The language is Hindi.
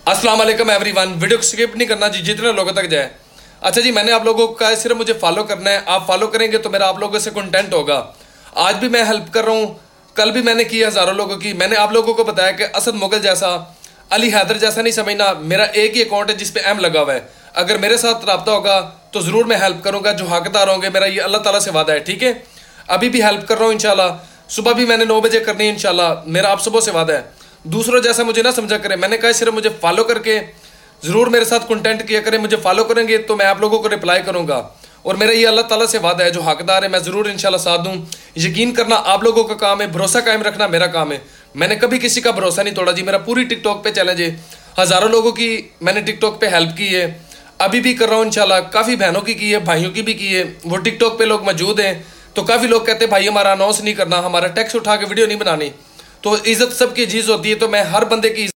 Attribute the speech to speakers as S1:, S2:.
S1: अस्सलाम वालेकुम एवरीवन। वीडियो को स्किप नहीं करना जी, जितने लोगों तक जाए। अच्छा जी, मैंने आप लोगों को कहा है सिर्फ मुझे फॉलो करना है। आप फॉलो करेंगे तो मेरा आप लोगों से कंटेंट होगा। आज भी मैं हेल्प कर रहा हूँ, कल भी मैंने की हज़ारों लोगों की। मैंने आप लोगों को बताया कि असद मुगल जैसा, अली हैदर जैसा नहीं समझना। मेरा एक ही अकाउंट है जिस पे एम लगा हुआ है। अगर मेरे साथ रब्ता होगा तो ज़रूर मैं हेल्प करूँगा। जो हकदार होंगे, मेरा ये अल्लाह ताला से वादा है, ठीक है। अभी भी हेल्प कर रहा हूँ इंशाल्लाह। सुबह भी मैंने 9 बजे करनी है इंशाल्लाह, मेरा आप सबों से वादा है। दूसरों जैसा मुझे ना समझा करें। मैंने कहा सिर्फ मुझे फॉलो करके ज़रूर मेरे साथ कंटेंट किया करें। मुझे फॉलो करेंगे तो मैं आप लोगों को रिप्लाई करूंगा, और मेरा ये अल्लाह ताला से वादा है। जो हकदार है मैं ज़रूर इंशाल्लाह साथ दूं। यकीन करना आप लोगों का काम है, भरोसा कायम रखना मेरा काम है। मैंने कभी किसी का भरोसा नहीं तोड़ा जी। मेरा पूरी टिकटॉक पे चैलेंज है। हज़ारों लोगों की मैंने टिकटॉक पे हेल्प की है, अभी भी कर रहा हूँ इंशाल्लाह। काफ़ी बहनों की है, भाइयों की भी की है। वो टिकटॉक पे लोग मौजूद हैं, तो काफ़ी लोग कहते हैं भाई हमारा अनाउंस नहीं करना, हमारा टैक्स उठा के वीडियो नहीं बनानी। तो इज़्ज़त सबकी चीज़ होती है, तो मैं हर बंदे की